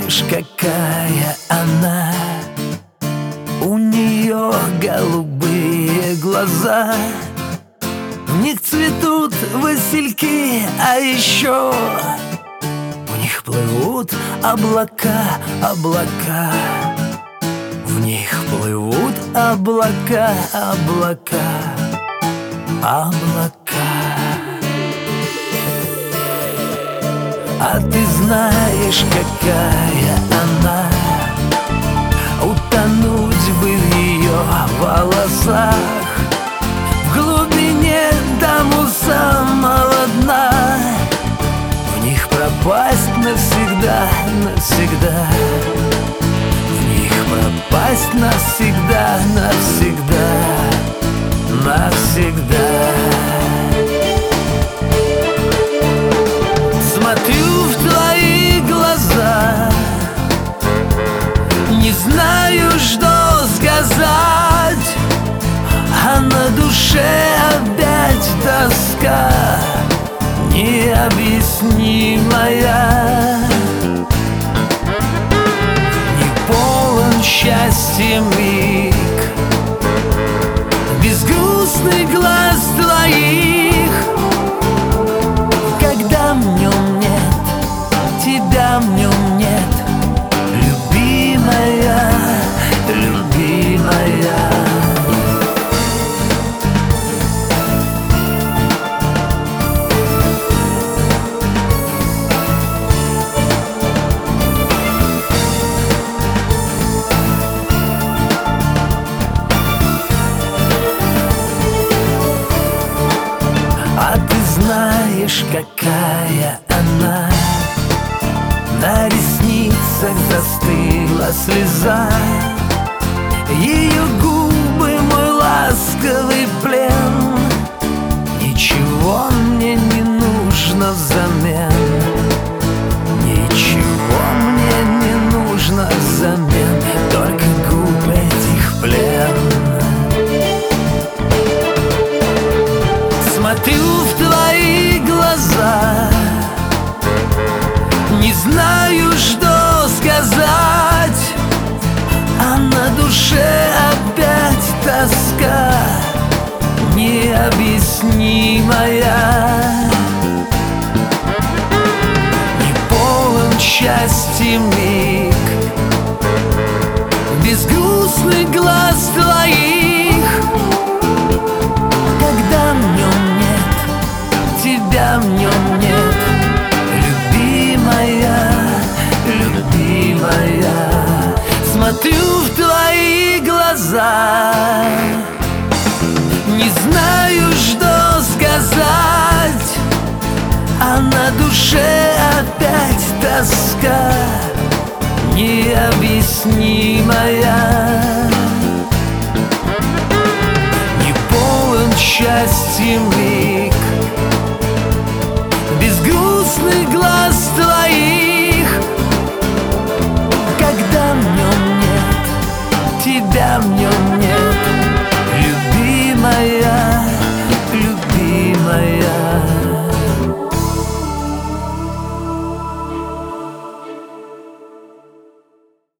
знаешь, какая она? У нее голубые глаза, в них цветут васильки, а еще в них плывут облака, облака. В них плывут облака, облака, облака. А ты знаешь, какая она? Утонуть бы в ее волосах, в глубине до самого дна, в них пропасть навсегда, навсегда. В них пропасть навсегда, навсегда, навсегда. Смотрю в твои глаза, не знаю, что сказать, а на душе опять тоска необъяснимая. Не полон счастья миг без грустных глаз твоих, когда в нем нет, тебя в нем нет, любимая, любимая. А ты знаешь, какая она? На ресницах застыла слеза, ее губы мой ласковый плен. Ничего мне не нужно взамен, ничего мне не нужно взамен, только губ этих плен. Смотрю в твои глаза, не знаю, что сказать, а на душе опять тоска необъяснимая. Не полон счастья миг без грустных глаз твоих, когда в нем нет, тебя в нем нет, любимая, любимая. Смотрю в твои глаза, не знаю, что сказать, а на душе опять тоска необъяснимая. Не полон счастья миг без грустных глаз твоих, когда в нем нет, тебя в нем нет.